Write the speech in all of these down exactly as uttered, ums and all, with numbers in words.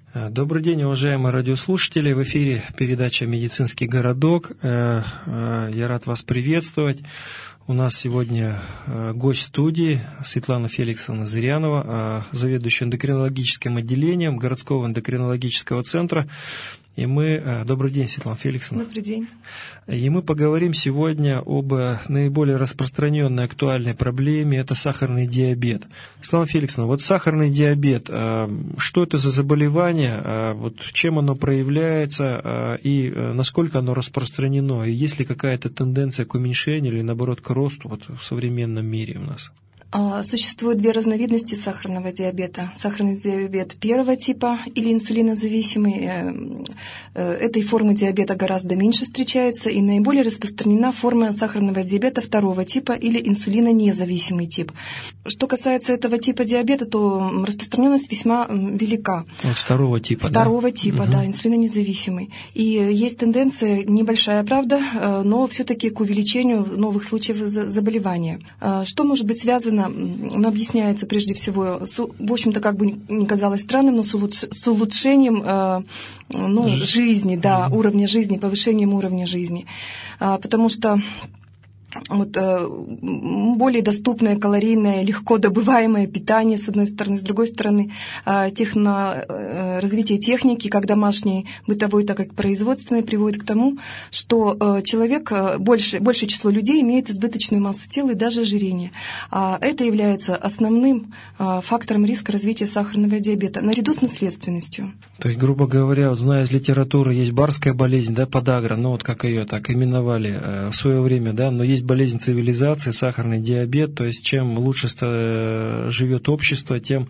Добрый день, уважаемые радиослушатели. В эфире передача «Медицинский городок». Я рад вас приветствовать. У нас сегодня гость студии Светлана Феликсовна Зырянова, заведующая эндокринологическим отделением городского эндокринологического центра. И мы... Добрый день, Светлана Феликсовна. Добрый день. И мы поговорим сегодня об наиболее распространенной актуальной проблеме – это сахарный диабет. Светлана Феликсовна, вот сахарный диабет, что это за заболевание, вот чем оно проявляется и насколько оно распространено? И есть ли какая-то тенденция к уменьшению или, наоборот, к росту вот в современном мире у нас? Существует две разновидности сахарного диабета. Сахарный диабет первого типа или инсулинозависимый. Этой формы диабета гораздо меньше встречается, и наиболее распространена форма сахарного диабета второго типа или инсулинонезависимый тип. Что касается этого типа диабета, то распространенность весьма велика. Вот второго типа, Второго да? типа, угу. да, инсулинонезависимый. И есть тенденция, небольшая, правда, но все-таки к увеличению новых случаев заболевания. Что может быть связано? Он объясняется прежде всего, в общем-то, как бы ни казалось странным, но с, улучш... с улучшением э, ну, жизни, да, mm-hmm. уровня жизни, повышением уровня жизни. А, потому что вот, более доступное, калорийное, легко добываемое питание, с одной стороны, с другой стороны, техно, развитие техники, как домашней, бытовой, так как производственной, приводит к тому, что человек, больше, большее число людей имеет избыточную массу тела и даже ожирение. А это является основным фактором риска развития сахарного диабета, наряду с наследственностью. То есть, грубо говоря, вот, зная из литературы, есть барская болезнь, да, подагра, ну вот как ее так именовали в свое время, да, но есть болезнь цивилизации, сахарный диабет, то есть чем лучше живет общество, тем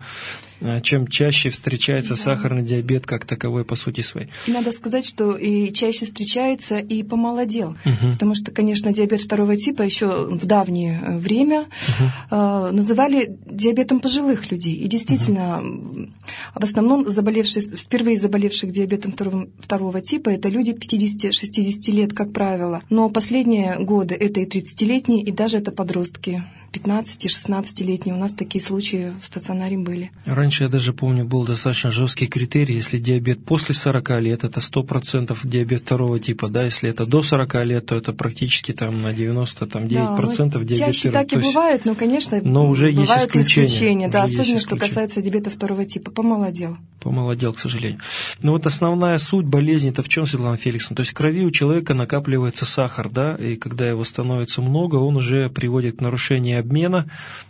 чем чаще встречается да. сахарный диабет как таковой по сути своей. И надо сказать, что и чаще встречается и помолодел, угу. потому что, конечно, диабет второго типа еще в давнее время угу. э, называли диабетом пожилых людей. И действительно, угу. в основном заболевшие, впервые заболевших диабетом второго, второго типа это люди пятидесяти-шестидесяти лет, как правило. Но последние годы это и тридцатилетние, и даже это подростки. пятнадцати-шестнадцатилетние. У нас такие случаи в стационаре были. Раньше, я даже помню, был достаточно жесткий критерий. Если диабет после сорока лет, это сто процентов диабет второго типа. Да? Если это до сорока лет, то это практически там, на девяносто девять процентов да, диабет чаще первого. так и бывает, но, конечно, но уже бывают есть исключения. исключения. Да, уже особенно, что касается диабета второго типа. Помолодел. Помолодел, к сожалению. Но вот основная суть болезни-то в чем, Светлана Феликсовна? То есть в крови у человека накапливается сахар, да, и когда его становится много, он уже приводит к нарушению обмена,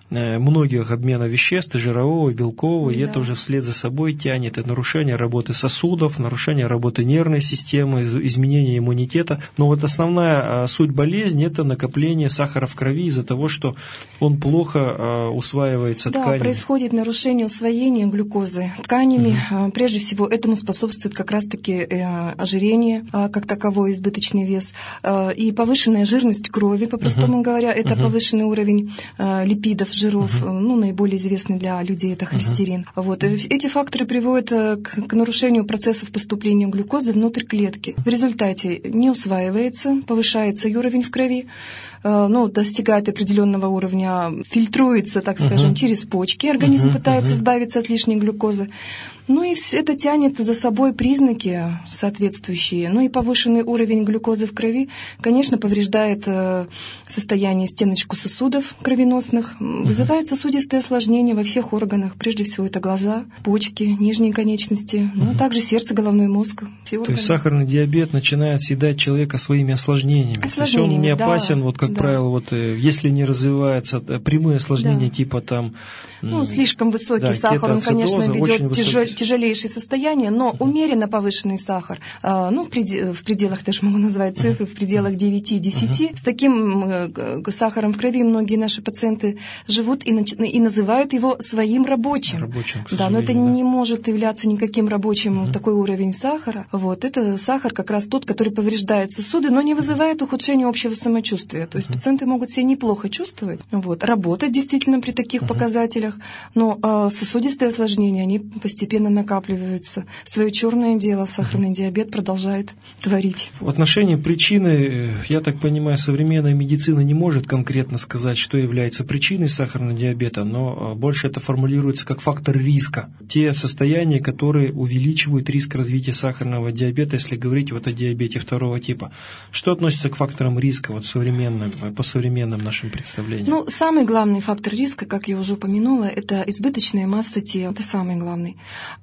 многих обмена веществ, и жирового, и белкового, да. и это уже вслед за собой тянет и нарушение работы сосудов, нарушение работы нервной системы, изменение иммунитета. Но вот основная суть болезни – это накопление сахара в крови из-за того, что он плохо усваивается да, тканями. Да, происходит нарушение усвоения глюкозы тканями. Угу. Прежде всего, этому способствует как раз-таки ожирение, как таковой избыточный вес, и повышенная жирность крови, по-простому угу. говоря, это угу. повышенный уровень липидов, жиров, uh-huh. ну, наиболее известный для людей это холестерин. Uh-huh. Вот. Эти факторы приводят к, к нарушению процессов поступления глюкозы внутрь клетки. В результате не усваивается, повышается и уровень в крови, ну, достигает определенного уровня, фильтруется, так скажем, uh-huh. через почки. Организм uh-huh. пытается uh-huh. избавиться от лишней глюкозы. Ну и это тянет за собой признаки соответствующие. Ну и повышенный уровень глюкозы в крови, конечно, повреждает состояние стеночку сосудов кровеносных, uh-huh. вызывает сосудистые осложнения во всех органах. Прежде всего это глаза, почки, нижние конечности, uh-huh. ну а также сердце, головной мозг. Все То органы. есть сахарный диабет начинает съедать человека своими осложнениями. осложнениями. То есть он не опасен, да, вот как да. правило, вот если не развиваются прямые осложнения да. типа там... Ну, слишком высокий да, сахар, он, конечно, ведет тяжел, высокий. тяжелейшее состояние, но uh-huh. умеренно повышенный сахар, ну, в, предел, в пределах, даже могу назвать цифры, uh-huh. в пределах девяти-десяти, uh-huh. с таким сахаром в крови многие наши пациенты живут и, и называют его своим рабочим. Рабочим, к да, но это да. не может являться никаким рабочим uh-huh. такой уровень сахара. Вот, это сахар как раз тот, который повреждает сосуды, но не вызывает ухудшения общего самочувствия. То есть uh-huh. пациенты могут себя неплохо чувствовать, вот, работать действительно при таких uh-huh. показателях, но э, сосудистые осложнения, они постепенно накапливаются. Свое черное дело сахарный диабет продолжает творить. В отношении причины, я так понимаю, современная медицина не может конкретно сказать, что является причиной сахарного диабета, но больше это формулируется как фактор риска. Те состояния, которые увеличивают риск развития сахарного диабета, если говорить вот о диабете второго типа. Что относится к факторам риска вот современным, по современным нашим представлениям? Ну, самый главный фактор риска, как я уже упомянула, это избыточная масса тела. Это самый главный.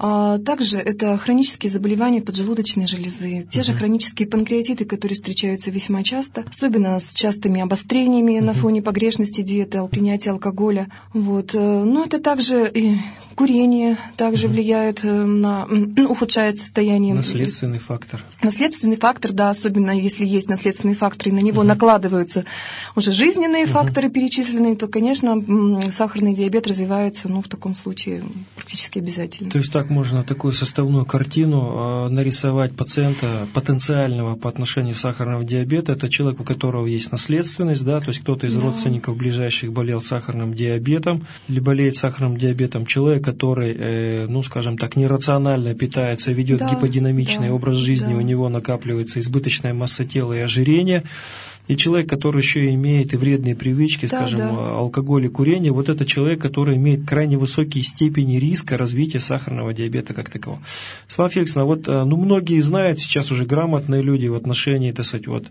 А также это хронические заболевания поджелудочной железы, те uh-huh. же хронические панкреатиты, которые встречаются весьма часто, особенно с частыми обострениями uh-huh. на фоне погрешности диеты, принятия алкоголя. Вот. Но это также и курение также uh-huh. влияет на, ухудшает состояние. Наследственный фактор. Наследственный фактор, да, особенно если есть наследственный фактор, и на него uh-huh. накладываются уже жизненные uh-huh. факторы перечисленные, то, конечно, сахарный диабет развивается, ну, в таком случае практически обязательно. То есть так можно такую составную картину э, нарисовать пациента потенциального по отношению сахарного диабета. Это человек, у которого есть наследственность, да, то есть кто-то из да. родственников ближайших болел сахарным диабетом или болеет сахарным диабетом. Человек, который, э, ну, скажем так, нерационально питается, ведет да, гиподинамичный да, образ жизни, да. у него накапливается избыточная масса тела и ожирение. И человек, который еще имеет и вредные привычки, да, скажем, да. алкоголь и курение, вот это человек, который имеет крайне высокие степени риска развития сахарного диабета как такового. Светлана Феликсовна, вот, ну, многие знают сейчас уже грамотные люди в отношении, так сказать, вот,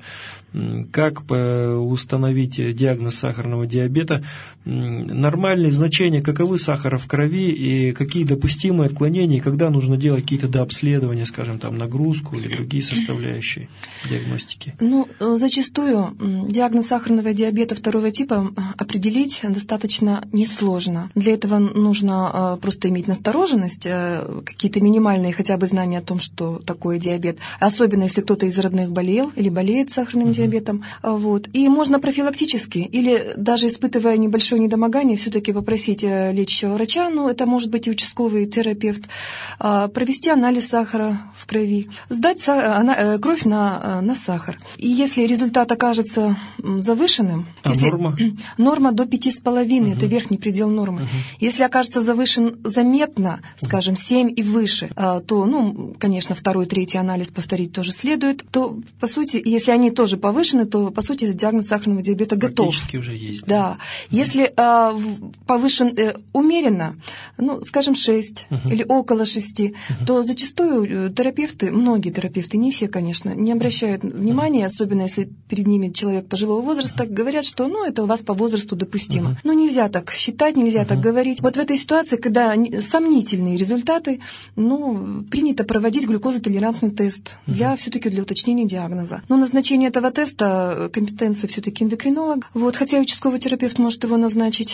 как установить диагноз сахарного диабета, нормальные значения, каковы сахара в крови и какие допустимые отклонения, и когда нужно делать какие-то дообследования, скажем, там, нагрузку или другие составляющие диагностики. Ну, зачастую диагноз сахарного диабета второго типа определить достаточно несложно. Для этого нужно просто иметь настороженность, какие-то минимальные хотя бы знания о том, что такое диабет, особенно если кто-то из родных болел или болеет сахарным uh-huh. диабетом. Вот. И можно профилактически или даже испытывая небольшое недомогание, все-таки попросить лечащего врача, ну, это может быть и участковый терапевт, провести анализ сахара в крови, сдать кровь на, на сахар. И если результат окажется завышенным, а если норма? норма до пяти с половиной, угу. это верхний предел нормы. Угу. Если окажется завышен заметно, скажем, семь и выше, то, ну, конечно, второй, третий анализ повторить тоже следует, то, по сути, если они тоже повышены, то, по сути, диагноз сахарного диабета готов. Практически уже есть. Да. да. Угу. Если а, повышен э, умеренно, ну, скажем, шесть угу. или около шести, угу. то зачастую терапевты, многие терапевты, не все, конечно, не обращают внимания, угу. особенно если перед ними человек пожилого возраста, uh-huh. говорят, что, ну, это у вас по возрасту допустимо. Uh-huh. Но нельзя так считать, нельзя uh-huh. так говорить. Вот в этой ситуации, когда сомнительные результаты, ну, принято проводить глюкозотолерантный тест uh-huh. для, все-таки для уточнения диагноза. Но назначение этого теста, компетенция все-таки эндокринолог, вот, хотя участковый терапевт может его назначить,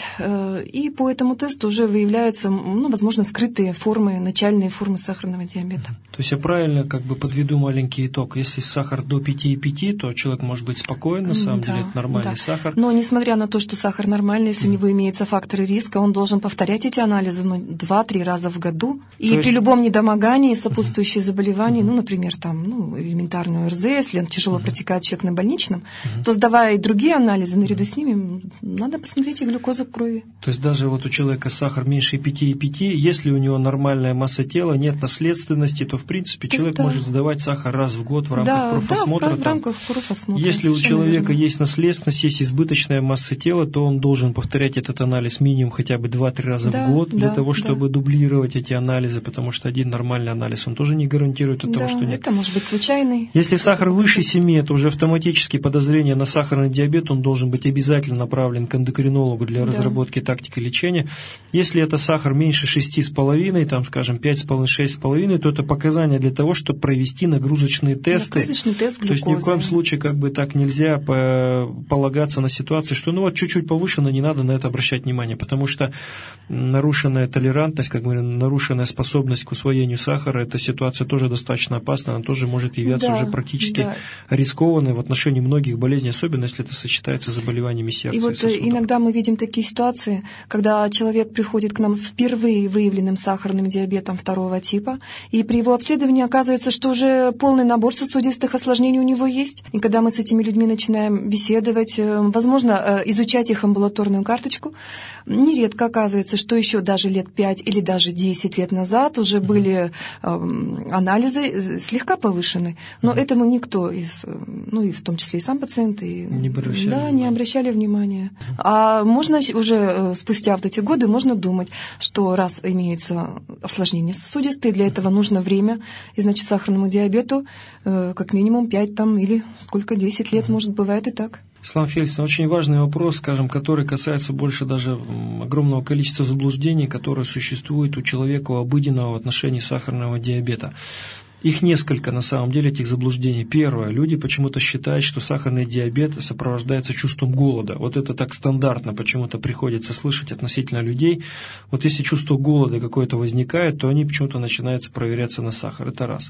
и по этому тесту уже выявляются, ну, возможно, скрытые формы, начальные формы сахарного диабета. Uh-huh. То есть я правильно как бы подведу маленький итог. Если сахар до пяти и пяти, то человек может быть спокоен, на самом да, деле это нормальный да. сахар. Но несмотря на то, что сахар нормальный, если mm. у него имеются факторы риска, он должен повторять эти анализы ну, два-три раза в году. И то при есть... любом недомогании, сопутствующие mm-hmm. заболевания, mm-hmm. ну, например, там, ну, элементарную эр зэ, если он тяжело mm-hmm. протекает человек на больничном, mm-hmm. то сдавая и другие анализы, наряду с ними, надо посмотреть и глюкозу в крови. То есть даже вот у человека сахар меньше пяти и пяти, если у него нормальная масса тела, нет наследственности, то в принципе человек да. может сдавать сахар раз в год в рамках да, профосмотра. Да, в, в рамках профосмотра. Если у человека верно. Есть наследственность, есть избыточная масса тела, то он должен повторять этот анализ минимум хотя бы два-три раза да, в год для да, того, чтобы да. дублировать эти анализы, потому что один нормальный анализ, он тоже не гарантирует от да, того, что нет. Это может быть случайный. Если сахар выше семи, это уже автоматически подозрение на сахарный диабет, он должен быть обязательно направлен к эндокринологу для да. разработки тактики лечения. Если это сахар меньше шести с половиной, там, скажем, пять с половиной, шесть с половиной, то это показания для того, чтобы провести нагрузочные тесты. Нагрузочный тест глюкозы. То есть ни в коем случае как бы так нельзя полагаться на ситуацию, что ну вот чуть-чуть повышено, не надо на это обращать внимание, потому что нарушенная толерантность, как мы говорим, нарушенная способность к усвоению сахара, эта ситуация тоже достаточно опасна, она тоже может являться да, уже практически да. рискованной в отношении многих болезней, особенно если это сочетается с заболеваниями сердца. И вот и сосудов. Иногда мы видим такие ситуации, когда человек приходит к нам с впервые выявленным сахарным диабетом второго типа, и при его обследовании оказывается, что уже полный набор сосудистых осложнений у него есть, и когда мы с этими людьми людьми начинаем беседовать, возможно, изучать их амбулаторную карточку. Нередко оказывается, что еще даже лет пять или даже десять лет назад уже mm-hmm. были э, анализы слегка повышены, но mm-hmm. этому никто из, ну и в том числе и сам пациент, и, не обращали да, внимания. не обращали внимания. Mm-hmm. А можно уже спустя вот эти годы можно думать, что раз имеются осложнения сосудистые, для этого нужно время, и значит сахарному диабету э, как минимум пять там или сколько, десять лет, mm-hmm. может, бывает и так. Светлана Феликсовна, очень важный вопрос, скажем, который касается больше даже огромного количества заблуждений, которые существуют у человека обыденного в отношении сахарного диабета. Их несколько, на самом деле, этих заблуждений. Первое. Люди почему-то считают, что сахарный диабет сопровождается чувством голода. Вот это так стандартно почему-то приходится слышать относительно людей. Вот если чувство голода какое-то возникает, то они почему-то начинаются проверяться на сахар. Это раз.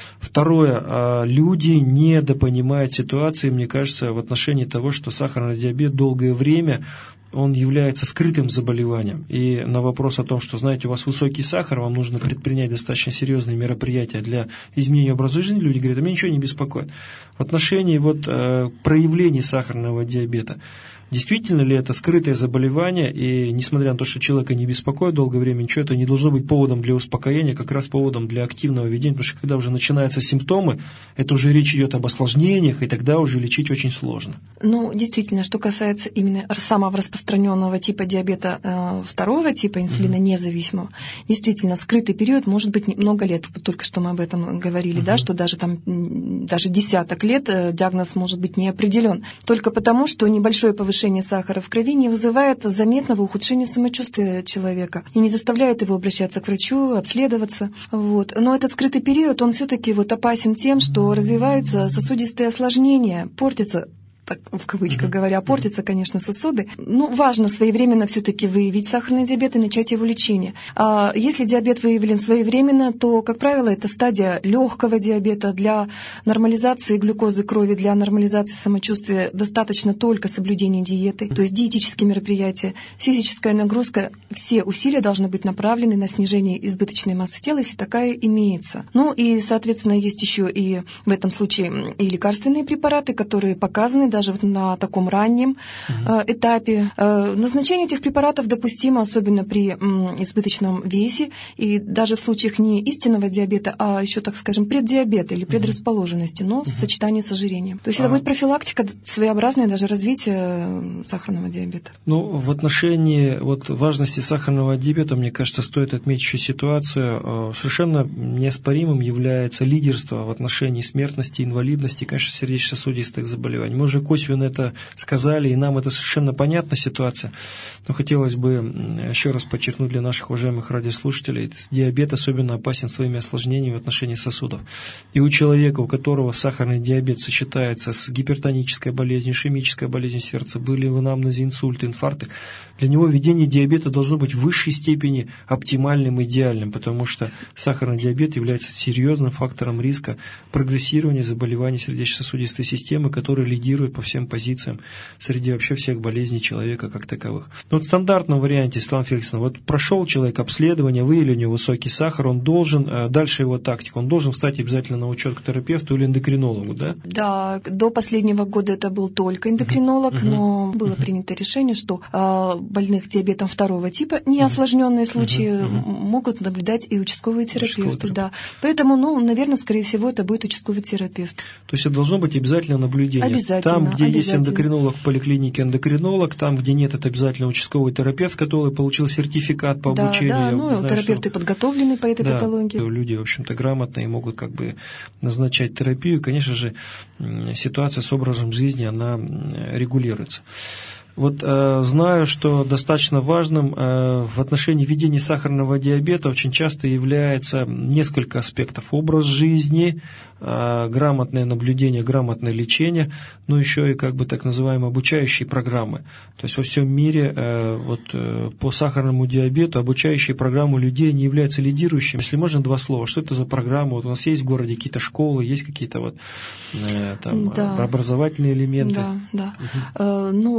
Второе. Люди недопонимают ситуации, мне кажется, в отношении того, что сахарный диабет долгое время он является скрытым заболеванием. И на вопрос о том, что, знаете, у вас высокий сахар, вам нужно предпринять достаточно серьезные мероприятия для изменения образа жизни, люди говорят, а меня ничего не беспокоит. В отношении вот, э, проявлений сахарного диабета, действительно ли это скрытое заболевание, и несмотря на то, что человека не беспокоит долгое время, ничего, это не должно быть поводом для успокоения, как раз поводом для активного ведения, потому что когда уже начинаются симптомы, это уже речь идет об осложнениях, и тогда уже лечить очень сложно. Ну, действительно, что касается именно самого распространенного типа диабета, э, второго типа инсулина независимого, mm-hmm. действительно, скрытый период может быть много лет, только что мы об этом говорили, mm-hmm. да, что даже там даже десяток лет диагноз может быть не определен, только потому, что небольшое повышение сахара в крови не вызывает заметного ухудшения самочувствия человека и не заставляет его обращаться к врачу, обследоваться. Вот. Но этот скрытый период, он все-таки вот опасен тем, что развиваются сосудистые осложнения, портятся, так, в кавычках говоря, портятся, конечно, сосуды. Ну, важно своевременно все-таки выявить сахарный диабет и начать его лечение. А если диабет выявлен своевременно, то, как правило, это стадия легкого диабета. Для нормализации глюкозы крови, для нормализации самочувствия достаточно только соблюдения диеты, то есть диетические мероприятия, физическая нагрузка. Все усилия должны быть направлены на снижение избыточной массы тела, если такая имеется. Ну и, соответственно, есть еще и в этом случае и лекарственные препараты, которые показаны даже вот на таком раннем uh-huh. э, этапе. Э, назначение этих препаратов допустимо, особенно при м, избыточном весе, и даже в случаях не истинного диабета, а еще, так скажем, преддиабета или предрасположенности, но uh-huh. в сочетании с ожирением. То есть uh-huh. это будет профилактика, своеобразное даже развитие сахарного диабета. Ну, в отношении вот, важности сахарного диабета, мне кажется, стоит отметить еще ситуацию. Совершенно неоспоримым является лидерство в отношении смертности, инвалидности, конечно, сердечно-сосудистых заболеваний. Мы уже косвенно это сказали, и нам это совершенно понятна ситуация. Но хотелось бы еще раз подчеркнуть для наших уважаемых радиослушателей, диабет особенно опасен своими осложнениями в отношении сосудов. И у человека, у которого сахарный диабет сочетается с гипертонической болезнью, ишемической болезнью сердца, были в анамнезе инсульты, инфаркты, для него ведение диабета должно быть в высшей степени оптимальным, идеальным, потому что сахарный диабет является серьезным фактором риска прогрессирования заболеваний сердечно-сосудистой системы, который лидирует по всем позициям среди вообще всех болезней человека как таковых. Но вот в стандартном варианте, Светлана Феликсовна, вот прошел человек обследование, выявили у него высокий сахар, он должен, дальше его тактика, он должен встать обязательно на учет к терапевту или эндокринологу, да? Да, до последнего года это был только эндокринолог, uh-huh. но было uh-huh. принято решение, что э, больных диабетом второго типа, неосложненные uh-huh. случаи uh-huh. могут наблюдать и участковые терапевты. Да. Поэтому, ну, наверное, скорее всего, это будет участковый терапевт. То есть это должно быть обязательно наблюдение? Обязательно. Там, где есть эндокринолог в поликлинике, эндокринолог, там, где нет, это обязательно участковый терапевт, который получил сертификат по да, обучению. Да, ну, знаю, терапевты что... подготовлены по этой да, патологии. Люди, в общем-то, грамотные, могут как бы назначать терапию. Конечно же, ситуация с образом жизни, она регулируется. Вот э, знаю, что достаточно важным э, в отношении ведения сахарного диабета очень часто является несколько аспектов. Образ жизни, э, грамотное наблюдение, грамотное лечение, но еще и как бы так называемые обучающие программы. То есть во всем мире э, вот, э, по сахарному диабету обучающие программы людей не являются лидирующими. Если можно, два слова. Что это за программы? Вот у нас есть в городе какие-то школы, есть какие-то вот, э, там, да. образовательные элементы. Да, да. Угу. Э, ну,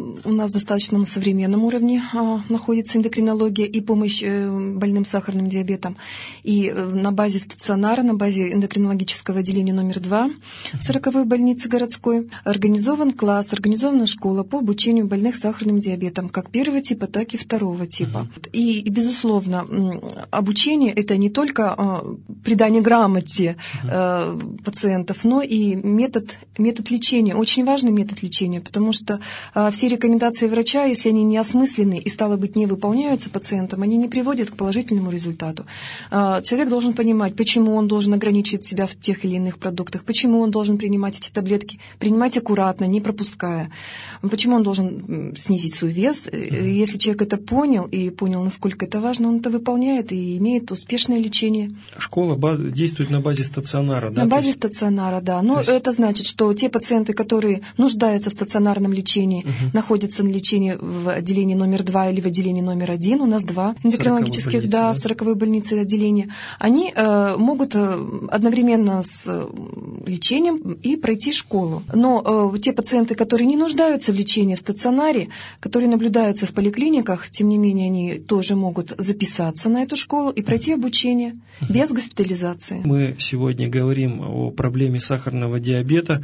у нас достаточно на современном уровне находится эндокринология и помощь больным сахарным диабетом. И на базе стационара, на базе эндокринологического отделения номер два сороковой больницы городской организован класс, организована школа по обучению больных сахарным диабетом, как первого типа, так и второго типа. Uh-huh. И, и, безусловно, обучение – это не только придание грамоте uh-huh. пациентов, но и метод, метод лечения. Очень важный метод лечения, потому что все рекомендации врача, если они не осмыслены и, стало быть, не выполняются пациентом, они не приводят к положительному результату. Человек должен понимать, почему он должен ограничить себя в тех или иных продуктах, почему он должен принимать эти таблетки, принимать аккуратно, не пропуская, почему он должен снизить свой вес. Если человек это понял и понял, насколько это важно, он это выполняет и имеет успешное лечение. Школа действует на базе стационара, да? На базе есть... стационара, да. Но есть... это значит, что те пациенты, которые нуждаются в стационарном лечении, угу. находятся на лечении в отделении номер два или в отделении номер один, у нас два эндокринологических, да, да, в сороковой больнице отделения, они э, могут одновременно с лечением и пройти школу. Но э, те пациенты, которые не нуждаются в лечении в стационаре, которые наблюдаются в поликлиниках, тем не менее, они тоже могут записаться на эту школу и пройти обучение без госпитализации. Мы сегодня говорим о проблеме сахарного диабета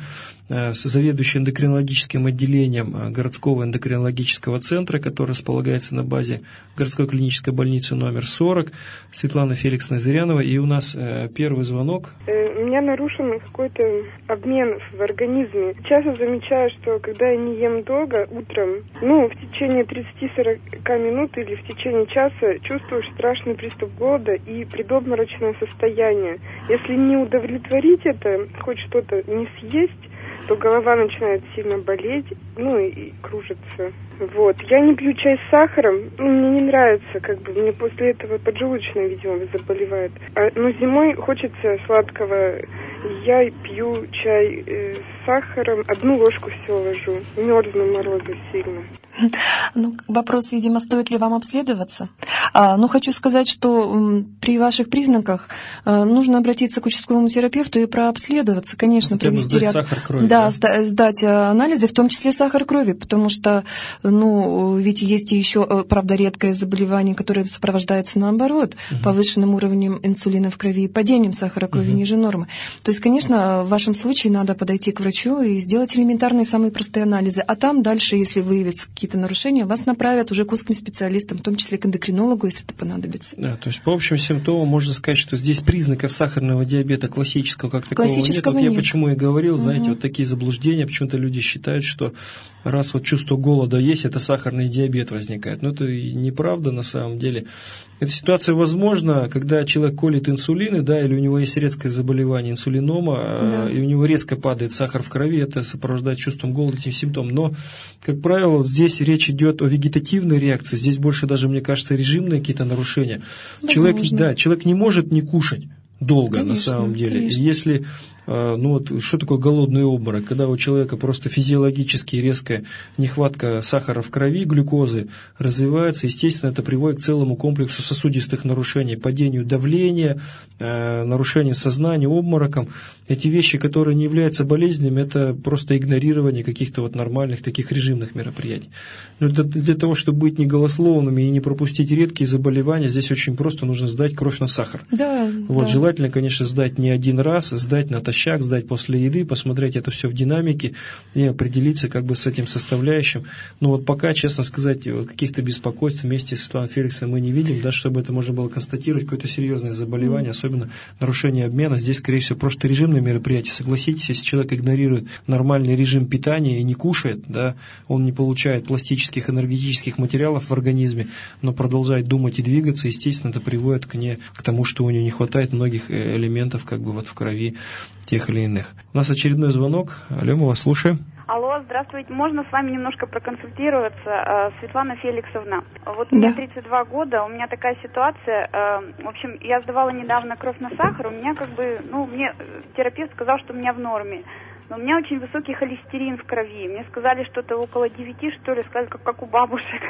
с заведующей эндокринологическим отделением городского эндокринологического центра, который располагается на базе городской клинической больницы номер сорок, Светлана Феликсовна Зырянова. И у нас первый звонок. У меня нарушен какой-то обмен в организме. Часто замечаю, что когда я не ем долго утром, ну, в течение тридцати-сорока минут или в течение часа чувствую страшный приступ голода и предобморочное состояние. Если не удовлетворить это, хоть что-то не съесть, то голова начинает сильно болеть, ну и, и кружится. Вот. Я не пью чай с сахаром, ну, мне не нравится, как бы, мне после этого поджелудочная, видимо, заболевает. А, но зимой хочется сладкого. Я пью чай э, с сахаром, одну ложку всего ложу. Мерзну морозы сильно. Ну, вопрос, видимо, стоит ли вам обследоваться. А, но хочу сказать, что м, при ваших признаках а, нужно обратиться к участковому терапевту и прообследоваться, конечно, хотя провести сдать ряд... сахар крови, да, да? сдать анализы, в том числе сахар крови, потому что, ну, ведь есть и еще, правда, редкое заболевание, которое сопровождается наоборот, угу. повышенным уровнем инсулина в крови и падением сахара крови угу. ниже нормы. То есть, конечно, в вашем случае надо подойти к врачу и сделать элементарные, самые простые анализы, а там дальше, если выявятся какие-то нарушения, вас направят уже к узким специалистам, в том числе к эндокринологу, если это понадобится. Да, то есть по общим симптомам можно сказать, что здесь признаков сахарного диабета классического как такового классического нет. Вот нет. я почему и говорил, угу. знаете, вот такие заблуждения, почему-то люди считают, что раз вот чувство голода есть, это сахарный диабет возникает. Но это неправда на самом деле. Эта ситуация возможна, когда человек колет инсулины, да, или у него есть редкое заболевание инсулинома, да. и у него резко падает сахар в крови, это сопровождает чувством голода этим симптомом. Но, как правило, вот здесь речь идет о вегетативной реакции, здесь больше даже, мне кажется, режимные какие-то нарушения. Человек, да, человек не может не кушать долго, конечно, на самом деле. Конечно. Если, ну вот, что такое голодный обморок? Когда у человека просто физиологически резкая нехватка сахара в крови, глюкозы развивается, естественно, это приводит к целому комплексу сосудистых нарушений, падению давления, нарушению сознания, обморокам. Эти вещи, которые не являются болезнями, это просто игнорирование каких-то вот нормальных таких режимных мероприятий. Но для, для того, чтобы быть не голословными и не пропустить редкие заболевания, здесь очень просто нужно сдать кровь на сахар. Да, вот, да. Желательно, конечно, сдать не один раз, сдать натощак, сдать после еды, посмотреть это все в динамике и определиться как бы с этим составляющим. Но вот пока, честно сказать, вот каких-то беспокойств вместе с Светланой Феликсовной мы не видим, да, чтобы это можно было констатировать, какое-то серьезное заболевание, mm. особенно нарушение обмена. Здесь, скорее всего, просто режимные мероприятия. Согласитесь, если человек игнорирует нормальный режим питания и не кушает, да, он не получает пластических энергетических материалов в организме, но продолжает думать и двигаться, естественно, это приводит к, не, к тому, что у него не хватает многих элементов как бы вот в крови тех или иных. У нас очередной звонок. Алло, мы вас слушаем. Алло, здравствуйте. Можно с вами немножко проконсультироваться? Светлана Феликсовна, вот мне да. тридцать два года, у меня такая ситуация, в общем, я сдавала недавно кровь на сахар, у меня как бы, ну, мне терапевт сказал, что у меня в норме. Но у меня очень высокий холестерин в крови. Мне сказали, что это около девяти, что ли, сказали, как, как у бабушек.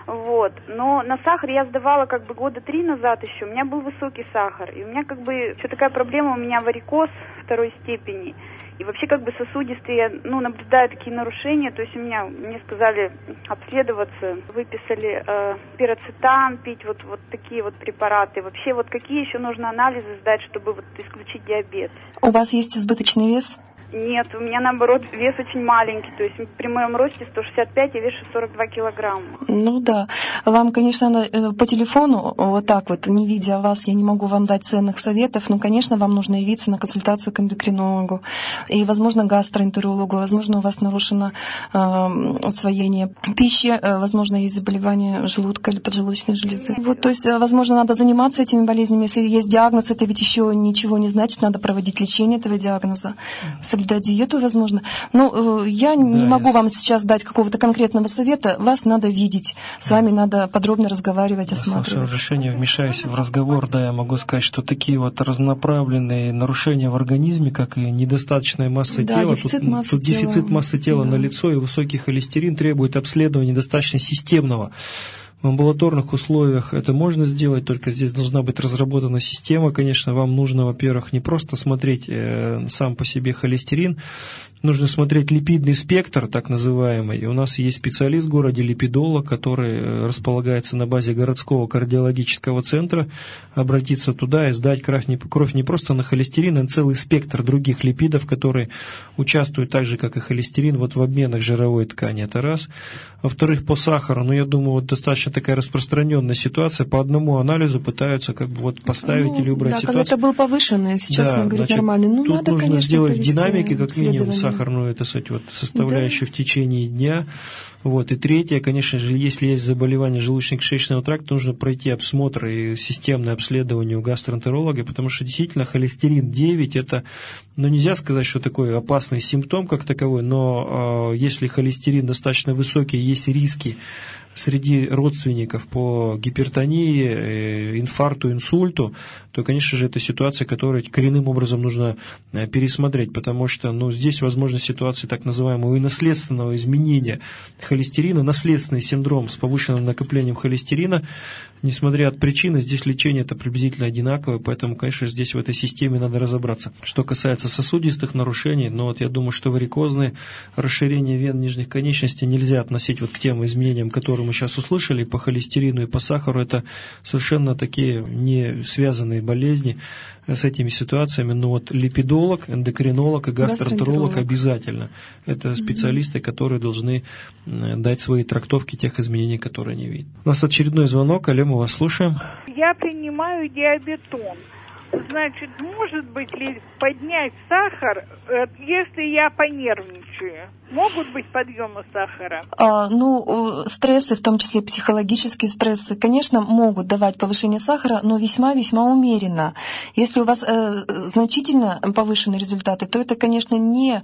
Вот. Но на сахар я сдавала как бы года три назад еще. У меня был высокий сахар. И у меня как бы еще такая проблема, у меня варикоз второй степени. И вообще как бы сосудистые, я, ну, наблюдаю такие нарушения. То есть у меня, мне сказали обследоваться, выписали э, пироцетан, пить вот, вот такие вот препараты. Вообще вот какие еще нужно анализы сдать, чтобы вот исключить диабет? У вас есть избыточный вес? Нет, у меня, наоборот, вес очень маленький. То есть при моем росте сто шестьдесят пять, я вешу сорок два килограмма. Ну да. Вам, конечно, надо по телефону, вот так вот, не видя вас, я не могу вам дать ценных советов, но, конечно, вам нужно явиться на консультацию к эндокринологу и, возможно, гастроэнтерологу. Возможно, у вас нарушено э, усвоение пищи, э, возможно, есть заболевание желудка или поджелудочной железы. Вот, то есть, возможно, надо заниматься этими болезнями. Если есть диагноз, это ведь еще ничего не значит, надо проводить лечение этого диагноза, соблюдать диету, возможно. Но э, я не да, могу я... вам сейчас дать какого-то конкретного совета. Вас надо видеть. С вами надо подробно разговаривать, да, осматривать. С вашего разрешения вмешаюсь в разговор. Да, я могу сказать, что такие вот разнонаправленные нарушения в организме, как и недостаточная масса да, тела, дефицит тут, массы тут тела. дефицит массы тела да. налицо, и высокий холестерин требует обследования достаточно системного. В амбулаторных условиях это можно сделать, только здесь должна быть разработана система. Конечно, вам нужно, во-первых, не просто смотреть э, сам по себе холестерин, нужно смотреть липидный спектр, так называемый. И у нас есть специалист в городе, липидолог, который располагается на базе городского кардиологического центра. Обратиться туда и сдать кровь не, кровь не просто на холестерин, а на целый спектр других липидов, которые участвуют так же, как и холестерин, вот в обменах жировой ткани. Это раз. Во-вторых, по сахару, ну, я думаю, вот достаточно такая распространенная ситуация. По одному анализу пытаются как бы вот поставить ну, или убрать да, ситуацию. Да, когда был повышенный, сейчас, да, говорить, значит, нормальный. Ну, тут надо, нужно конечно, сделать в динамике, как минимум, сахарную, это, кстати, вот, составляющую да. в течение дня. Вот. И третье, конечно же, если есть заболевание желудочно-кишечного тракта, нужно пройти осмотр и системное обследование у гастроэнтеролога, потому что действительно холестерин девять – это, ну, нельзя сказать, что такой опасный симптом как таковой, но э, если холестерин достаточно высокий, есть риски среди родственников по гипертонии, инфаркту, инсульту, то, конечно же, это ситуация, которую коренным образом нужно пересмотреть, потому что, ну, здесь возможна ситуация так называемого и наследственного изменения холестерина, наследственный синдром с повышенным накоплением холестерина. Несмотря от причины, здесь лечение это приблизительно одинаковое, поэтому, конечно, здесь в этой системе надо разобраться. Что касается сосудистых нарушений, ну вот я думаю, что варикозные расширения вен нижних конечностей нельзя относить вот к тем изменениям, которые мы сейчас услышали по холестерину и по сахару. Это совершенно такие не связанные болезни с этими ситуациями. Но вот липидолог, эндокринолог и гастроэнтеролог обязательно. Это специалисты, которые должны дать свои трактовки тех изменений, которые они видят. У нас очередной звонок. Алло, мы вас слушаем. Я принимаю диабетон. Значит, может быть ли поднять сахар, если я понервничаю? Могут быть подъемы сахара? А, ну, стрессы, в том числе психологические стрессы, конечно, могут давать повышение сахара, но весьма-весьма умеренно. Если у вас э, значительно повышенные результаты, то это, конечно, не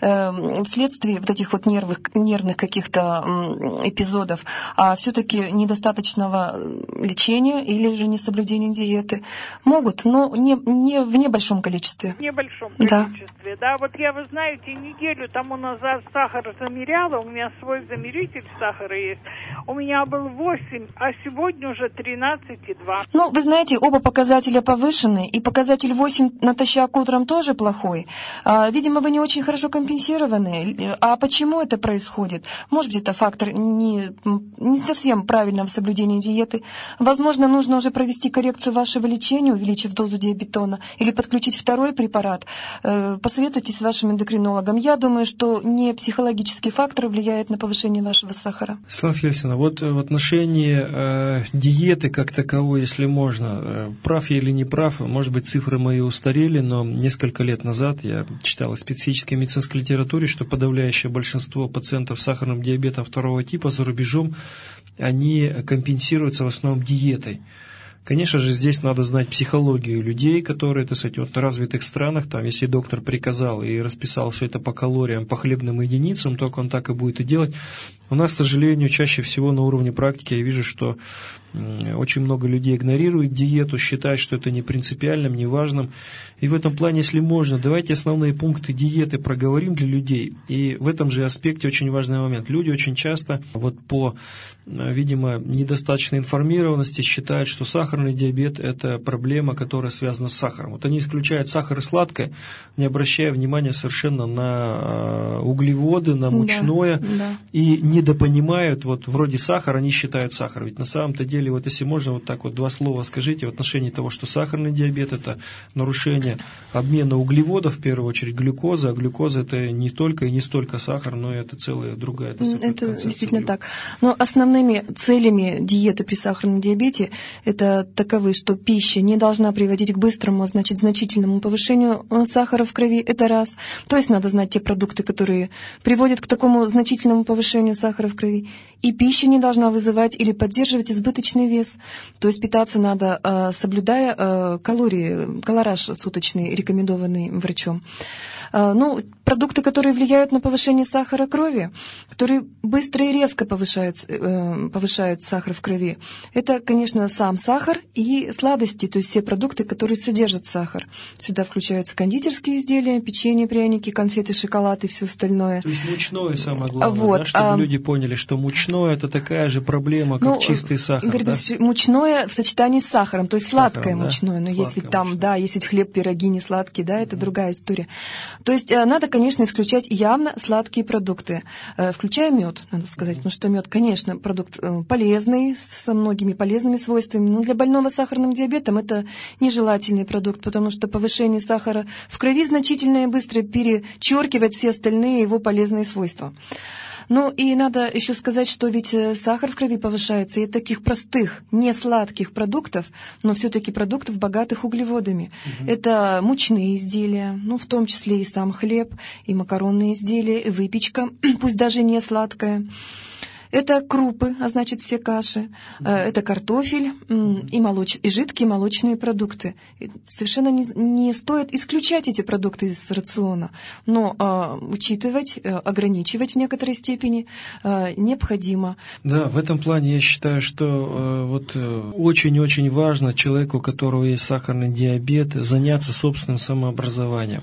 э, вследствие вот этих вот нервных, нервных каких-то э, эпизодов, а все-таки недостаточного лечения или же несоблюдения диеты. Могут, но не, не в небольшом количестве. В небольшом количестве, да. да. Вот я, вы знаете, неделю тому назад сахар замеряла, у меня свой замеритель сахара есть. У меня был восемь, а сегодня уже тринадцать и два. Ну, вы знаете, оба показателя повышены, и показатель восемь натощак утром тоже плохой. А, видимо, вы не очень хорошо компенсированы. А почему это происходит? Может быть, это фактор не, не совсем правильного соблюдения диеты. Возможно, нужно уже провести коррекцию вашего лечения, увеличив дозу диабетона, или подключить второй препарат. Посоветуйтесь с вашим эндокринологом. Я думаю, что не психологический фактор влияет на повышение вашего сахара. Слава Фельсина, вот в отношении э, диеты как таковой, если можно, э, прав я или не прав, может быть, цифры мои устарели, но несколько лет назад я читал в специфической медицинской литературе, что подавляющее большинство пациентов с сахарным диабетом второго типа за рубежом, они компенсируются в основном диетой. Конечно же, здесь надо знать психологию людей, которые, так сказать, вот в развитых странах, там, если доктор приказал и расписал все это по калориям, по хлебным единицам, только он так и будет и делать. У нас, к сожалению, чаще всего на уровне практики я вижу, что Очень много людей игнорируют диету, считают, что это не принципиальным, не важным. И в этом плане, если можно, давайте основные пункты диеты проговорим для людей. И в этом же аспекте очень важный момент. Люди очень часто вот по, видимо, недостаточной информированности считают, что сахарный диабет – это проблема, которая связана с сахаром. Вот они исключают сахар и сладкое, не обращая внимания совершенно на углеводы, на мучное, да, да. И недопонимают, вот вроде сахар, они считают сахар. Ведь на самом-то деле, вот если можно, вот так вот два слова скажите в отношении того, что сахарный диабет – это нарушение обмена углеводов, в первую очередь глюкоза, а глюкоза – это не только и не столько сахар, но и это целая другая. Это, это действительно углевод. Так. Но основными целями диеты при сахарном диабете это таковы, что пища не должна приводить к быстрому, значит, значительному повышению сахара в крови, это раз. То есть надо знать те продукты, которые приводят к такому значительному повышению сахара в крови. И пища не должна вызывать или поддерживать избыточный вес. То есть питаться надо, соблюдая калории, колораж суточный, рекомендованный врачом. Ну, продукты, которые влияют на повышение сахара крови, которые быстро и резко повышают, повышают сахар в крови, это, конечно, сам сахар и сладости, то есть все продукты, которые содержат сахар. Сюда включаются кондитерские изделия, печенье, пряники, конфеты, шоколад и все остальное. То есть мучное самое главное, вот, да, чтобы а... люди поняли, что мучное – это такая же проблема, как ну, чистый сахар. Игорь Борисович, да? Мучное в сочетании с сахаром, то есть сахаром, сладкое да? мучное, но есть ведь там, мучное. Да, есть ведь хлеб, пироги не сладкие, да, это mm-hmm. другая история. То есть надо, конечно, исключать явно сладкие продукты, включая мед, надо сказать, потому что мед, конечно, продукт полезный, со многими полезными свойствами, но для больного сахарным диабетом это нежелательный продукт, потому что повышение сахара в крови значительно и быстро перечеркивает все остальные его полезные свойства. Ну и надо еще сказать, что ведь сахар в крови повышается и от таких простых, не сладких продуктов, но все-таки продуктов, богатых углеводами. Угу. Это мучные изделия, ну в том числе и сам хлеб, и макаронные изделия, и выпечка, пусть даже не сладкая. Это крупы, а значит все каши, mm-hmm. это картофель mm-hmm. и, молоч... и жидкие молочные продукты. Совершенно не, не стоит исключать эти продукты из рациона, но а, учитывать, а, ограничивать в некоторой степени а, необходимо. Да, в этом плане я считаю, что а, вот очень-очень важно человеку, у которого есть сахарный диабет, заняться собственным самообразованием.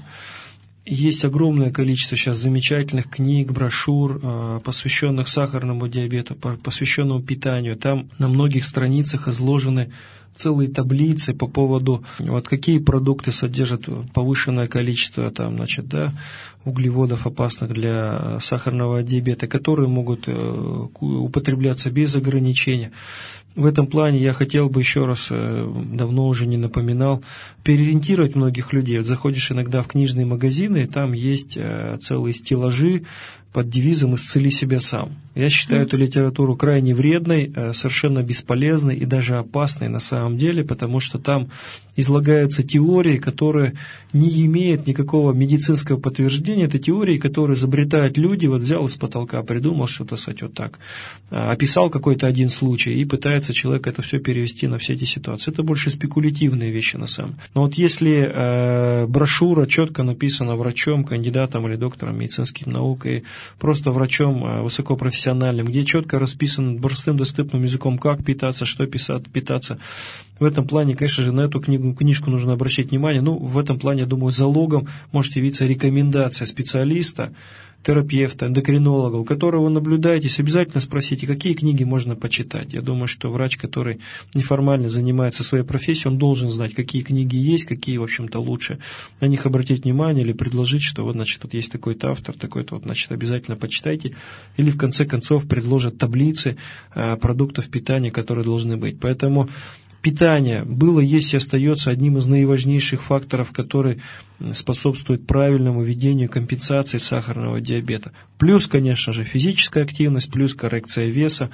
Есть огромное количество сейчас замечательных книг, брошюр, посвященных сахарному диабету, посвященному питанию. Там на многих страницах изложены целые таблицы по поводу, вот какие продукты содержат повышенное количество там, значит, да, углеводов, опасных для сахарного диабета, которые могут употребляться без ограничения. В этом плане я хотел бы еще раз, давно уже не напоминал, переориентировать многих людей. Вот заходишь иногда в книжные магазины, и там есть целые стеллажи под девизом «Исцели себя сам». Я считаю эту литературу крайне вредной, совершенно бесполезной и даже опасной на самом деле, потому что там излагаются теории, которые не имеют никакого медицинского подтверждения. Это теории, которые изобретают люди, вот взял из потолка, придумал что-то, кстати, вот так, описал какой-то один случай и пытается человек это все перевести на все эти ситуации. Это больше спекулятивные вещи на самом деле. Но вот если э, брошюра четко написана врачом, кандидатом или доктором медицинских наук, и просто врачом э, высокопрофессиональным, где четко расписано простым доступным языком, как питаться, что питаться, в этом плане, конечно же, на эту книгу, книжку нужно обращать внимание. Ну, в этом плане, я думаю, залогом может явиться рекомендация специалиста, терапевта, эндокринолога, у которого вы наблюдаетесь, обязательно спросите, какие книги можно почитать. Я думаю, что врач, который неформально занимается своей профессией, он должен знать, какие книги есть, какие, в общем-то, лучше на них обратить внимание или предложить, что вот, значит, вот есть такой-то автор, такой-то, вот, значит, обязательно почитайте. Или, в конце концов, предложат таблицы продуктов питания, которые должны быть. Поэтому питание было, есть и остается одним из наиважнейших факторов, который способствует правильному ведению компенсации сахарного диабета. Плюс, конечно же, физическая активность, плюс коррекция веса.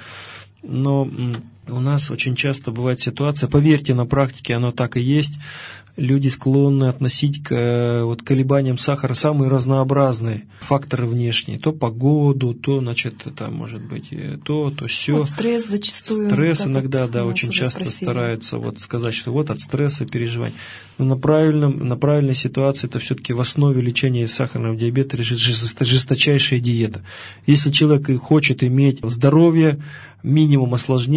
Но у нас очень часто бывает ситуация, поверьте, на практике оно так и есть, люди склонны относить к вот, колебаниям сахара самые разнообразные факторы внешние. То погоду, то, значит, это может быть то, то сё. Вот стресс зачастую. Стресс иногда, да, очень часто спросили. Стараются вот, сказать, что вот от стресса, переживаний. Но на, правильном, на правильной ситуации это все-таки в основе лечения сахарного диабета лежит жесточайшая диета. Если человек хочет иметь здоровье, минимум осложнений от этого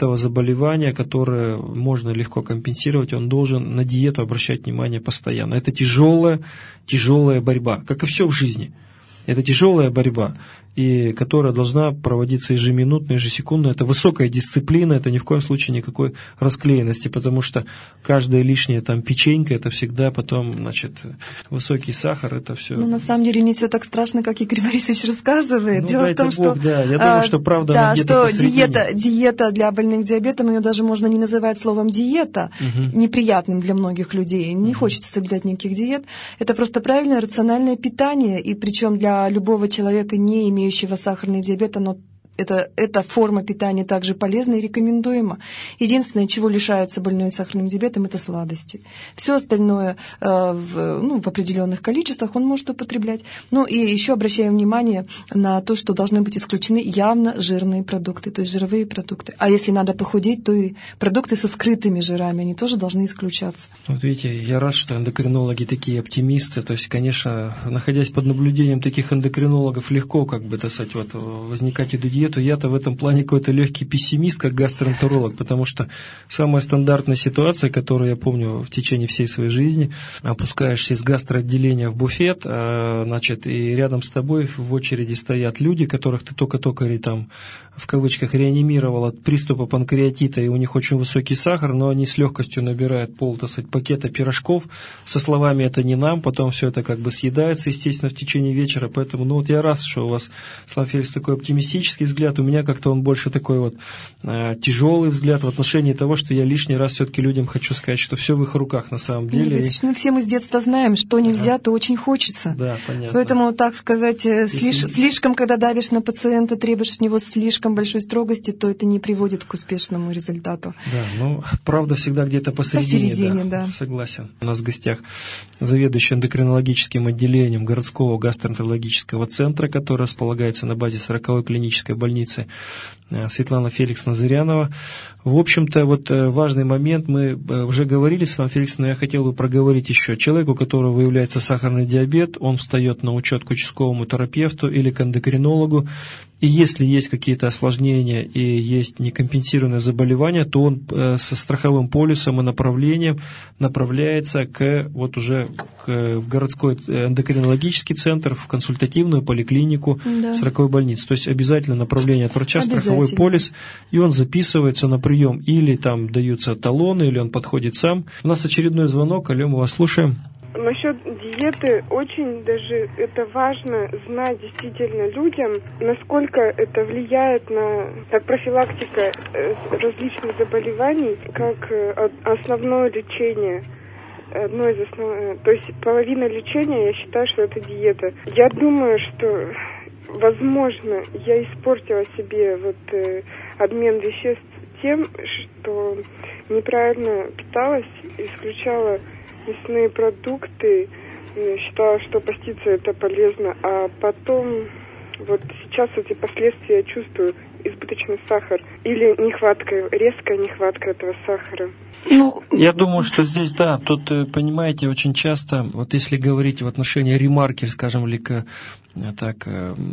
этого заболевания, которое можно легко компенсировать, он должен на диету обращать внимание постоянно. Это тяжелая, тяжелая борьба, как и все в жизни. Это тяжелая борьба, и которая должна проводиться ежеминутно, ежесекундно. Это высокая дисциплина, это ни в коем случае никакой расклеенности, потому что каждая лишняя там печенька, это всегда потом, значит, высокий сахар, это все. Ну, на самом деле не все так страшно, как Игорь Борисович рассказывает. Ну, Дело в том, Бог, что... Да, я думаю, что правда да, где-то что посередине. диета, диета для больных диабетом, ее даже можно не называть словом диета, угу. неприятным для многих людей. Не угу. хочется соблюдать никаких диет. Это просто правильное рациональное питание, и причем для любого человека, не имеющего сахарный диабет, оно Это, эта форма питания также полезна и рекомендуема. Единственное, чего лишается больной сахарным диабетом, это сладости. Все остальное э, в, ну, в определенных количествах он может употреблять. Ну и еще обращаем внимание на то, что должны быть исключены явно жирные продукты, то есть жировые продукты. А если надо похудеть, то и продукты со скрытыми жирами, они тоже должны исключаться. Вот видите, я рад, что эндокринологи такие оптимисты. То есть, конечно, находясь под наблюдением таких эндокринологов, легко, как бы, так сказать, вот, возникать эту диету. То я-то в этом плане какой-то легкий пессимист, как гастроэнтеролог, потому что самая стандартная ситуация, которую я помню в течение всей своей жизни, опускаешься из гастроотделения в буфет, а, значит, и рядом с тобой в очереди стоят люди, которых ты только-только там, в кавычках, реанимировал от приступа панкреатита, и у них очень высокий сахар, но они с легкостью набирают пол, так сказать, пакета пирожков со словами «это не нам», потом все это как бы съедается, естественно, в течение вечера, поэтому, ну вот я рад, что у вас, Слава Феликс, такой оптимистический взгляд, у меня как-то он больше такой вот э, тяжелый взгляд в отношении того, что я лишний раз все-таки людям хочу сказать, что все в их руках на самом деле. Ведь мы все мы с детства знаем, что нельзя, ага. то очень хочется. Да, понятно. Поэтому, так сказать, Если... слиш, слишком, когда давишь на пациента, требуешь от него слишком большой строгости, то это не приводит к успешному результату. Да, ну, правда всегда где-то посередине. Посередине, да, да. Согласен. У нас в гостях заведующий эндокринологическим отделением городского гастроэнтерологического центра, который располагается на базе сороковой клинической больницы, Светлана Феликсовна Зырянова. В общем-то, вот важный момент, мы уже говорили с вами, Феликс, но я хотел бы проговорить еще. Человек, у которого выявляется сахарный диабет, он встает на учет к участковому терапевту или к эндокринологу, и если есть какие-то осложнения и есть некомпенсированное заболевание, то он со страховым полисом и направлением направляется к, вот уже к, в городской эндокринологический центр, в консультативную поликлинику да. сороковой больницы. То есть обязательно направление от врача, страховой полис, и он записывается на прием. Или там даются талоны, или он подходит сам. У нас очередной звонок. Алло, мы вас слушаем. Насчет диеты очень даже это важно знать действительно людям, насколько это влияет на как профилактика различных заболеваний, как основное лечение. Одно из основных, то есть половина лечения, я считаю, что это диета. Я думаю, что, возможно, я испортила себе вот э, обмен веществ тем, что неправильно питалась, исключала мясные продукты, считала, что поститься это полезно, а потом вот сейчас эти последствия я чувствую, избыточный сахар или нехватка, резкая нехватка этого сахара. Ну, я думаю, что здесь, да, тут, понимаете, очень часто, вот если говорить в отношении ремарки, скажем, или к, так,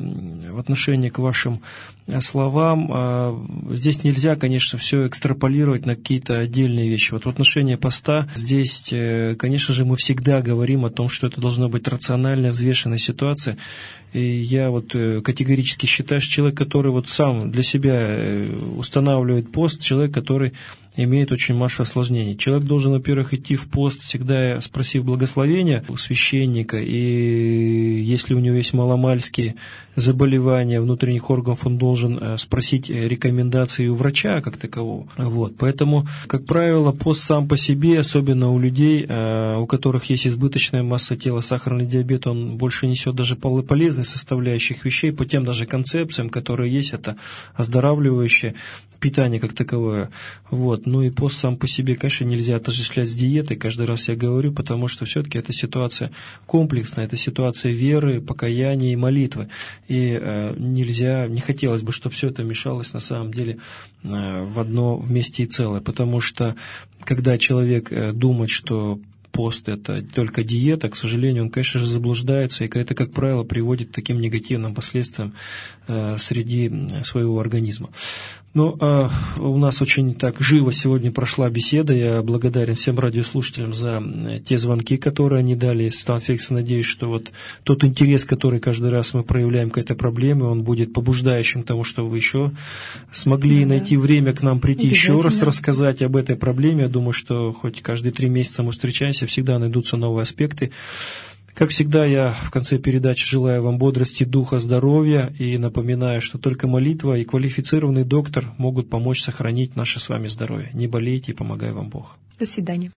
в отношении к вашим словам, здесь нельзя, конечно, все экстраполировать на какие-то отдельные вещи. Вот в отношении поста здесь, конечно же, мы всегда говорим о том, что это должна быть рациональная, взвешенная ситуация. И я вот категорически считаю, что человек, который вот сам для себя устанавливает пост, человек, который имеет очень массу осложнений. Человек должен, во-первых, идти в пост, всегда спросив благословения у священника, и если у него есть маломальские заболевания внутренних органов, он должен спросить рекомендации у врача как такового. Вот. Поэтому, как правило, пост сам по себе, особенно у людей, у которых есть избыточная масса тела, сахарный диабет, он больше несет даже полезных составляющих вещей по тем даже концепциям, которые есть, это оздоравливающее питание как таковое. Вот. Ну и пост сам по себе, конечно, нельзя отождествлять с диетой, каждый раз я говорю, потому что все-таки это ситуация комплексная, это ситуация веры, покаяния и молитвы. И э, нельзя, не хотелось бы, чтобы все это мешалось на самом деле э, в одно вместе и целое, потому что когда человек э, думает, что пост – это только диета, к сожалению, он, конечно же, заблуждается, и это, как правило, приводит к таким негативным последствиям э, среди своего организма. Ну, а у нас очень так живо сегодня прошла беседа. Я благодарен всем радиослушателям за те звонки, которые они дали. Светлана Феликсовна, надеюсь, что вот тот интерес, который каждый раз мы проявляем к этой проблеме, он будет побуждающим к тому, что вы еще смогли да, найти да. время к нам прийти, еще раз рассказать об этой проблеме. Я думаю, что хоть каждые три месяца мы встречаемся, всегда найдутся новые аспекты. Как всегда, я в конце передачи желаю вам бодрости, духа, здоровья и напоминаю, что только молитва и квалифицированный доктор могут помочь сохранить наше с вами здоровье. Не болейте и помогай вам Бог. До свидания.